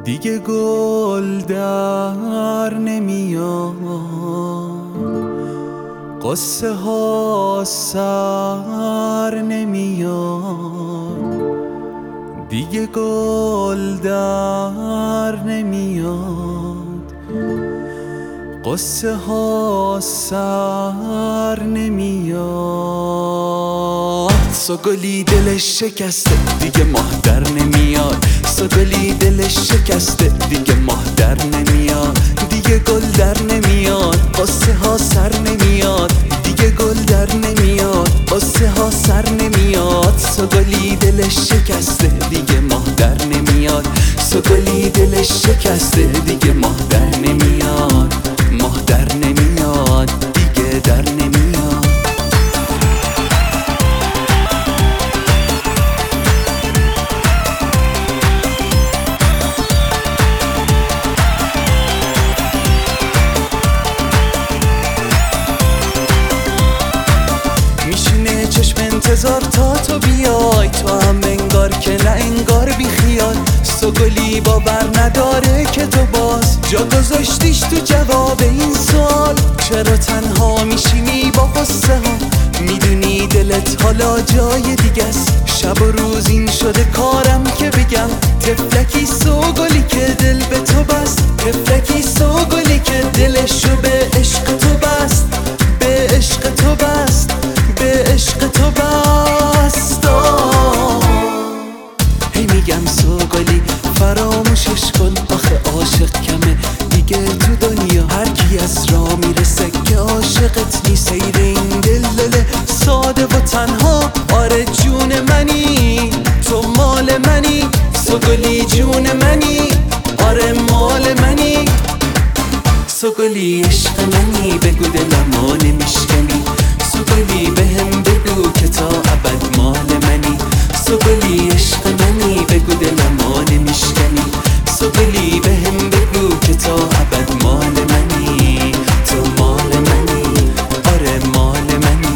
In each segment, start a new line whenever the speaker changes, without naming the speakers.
دیگه گل در نمیاد، قصه ها سر نمیاد، دیگه گل در نمیاد، قصه ها سر نمیاد. سوگلی دلش شکسته دیگه ماه در نمیاد، سوگلی دلش شکسته دیگه ماه در نمیاد، دیگه گل در نمیاد، قصه ها سر نمیاد، دیگه گل در نمیاد، قصه ها سر نمیاد. سوگلی دلش شکسته دیگه ماه در نمیاد، سوگلی دلش شکسته دیگه ماه در نمیاد، ماه در نمیاد، دیگه در نمیاد. میشینه چشم انتظار تا تو بیای، تو هم انگار که نه انگار بی خیال. سوگلی باور نداره که تو باز جا گذاشتیش تو جواب این سوال. چرا تنها میشینی با قصه ها، میدونی دلت حالا جای دیگه است. شب و روز این شده کارم که بگم تفلکی سوگلی که دل به تو بست، تفلکی سوگلی که دلشو به عشق تو بست، به عشق تو بست، به عشق تو بست. هی میگم سوگلی فراموشش کن، آخه عاشق کمه دیگه تو دنیا، هر کی از راه میرسه که عاشقت نیست. سیر این دل ساده و تنها، آره جون منی تو مال منی، سوگلی جون منی آره مال منی. سوگلی عشق منی بگو دلمو نمیشکنی، سوگلی بهم بگو که تا ابد مال منی. سوگلی عشق منی بگو دلمو نمیشکنی، سوگلی بهم بگو که تا ابد مال منی، تو مال منی آره مال منی.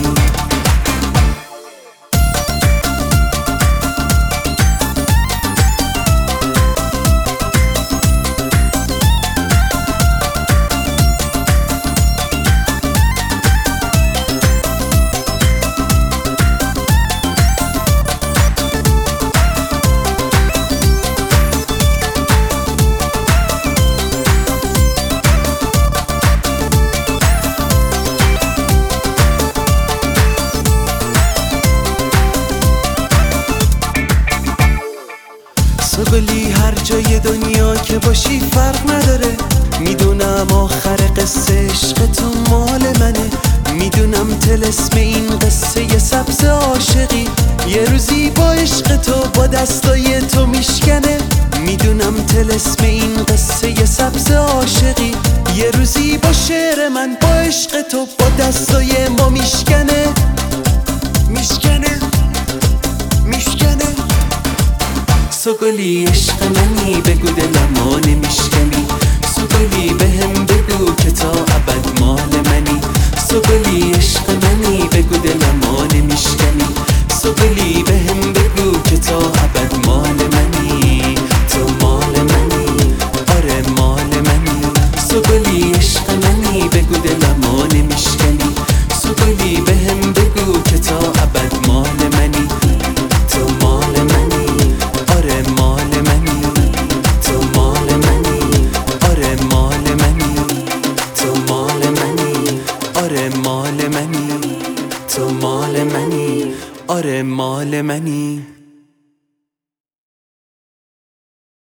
سوگلی هر جای دنیا که باشی فرق نداره، میدونم آخر قصه عشق تو مال منه، میدونم طلسم این قصه سبز عاشقی یه روزی با عشق تو با دستای تو میشکنه، میدونم طلسم این قصه سبز عاشقی یه روزی با شعر من با عشق تو با دستای ما میشکنه، میشکنه میشکنه. سوگلی عشق منی بگو دلمو نمیشکنی، سوگلی بهم بگو که تا ابد مال منی. سوگلی عشق منی بگو دلمو نمیشکنی، سوگلی بهم بگو که تا ابد مال منی، تو مال منی آره مال منی. سوگلی عشق منی بگو دلمو نمیشکنی، سوگلی بهم بگو که تا ابد مال منی، تو مال منی آره مال منی، تو مال منی آره مال منی، تو مال منی آره مال منی، تو مال منی آره مال منی.